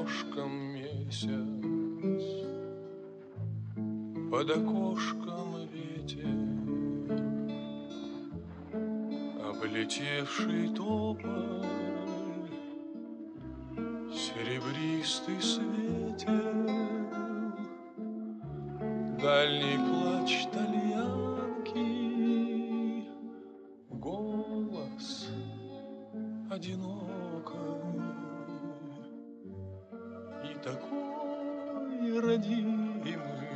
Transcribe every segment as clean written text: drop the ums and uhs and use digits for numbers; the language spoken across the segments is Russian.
окошком месяц, под окошком ветер, облетевший тополь серебристый светел, дальний плач тальянки, голос одинокой и такой родимый,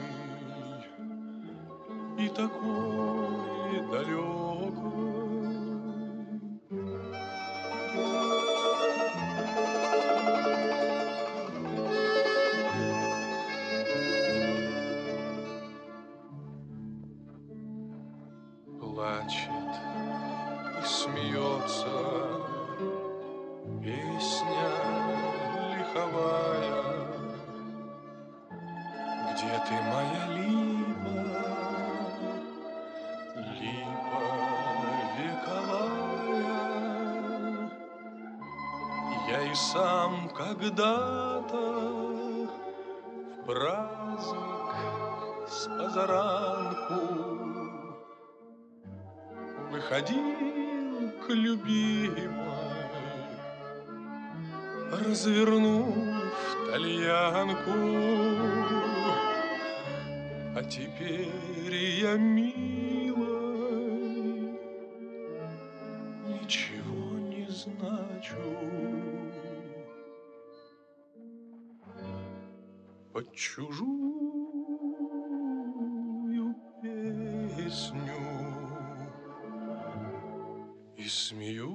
и такой далекой. Плачет и смеется песня лиховая. Где ты, моя липа, липа вековая? Я и сам когда-то в праздник с позаранку выходил к любимой, развернув тальянку. А теперь я, милой, ничего не значу. Под чужую песню и смеюсь.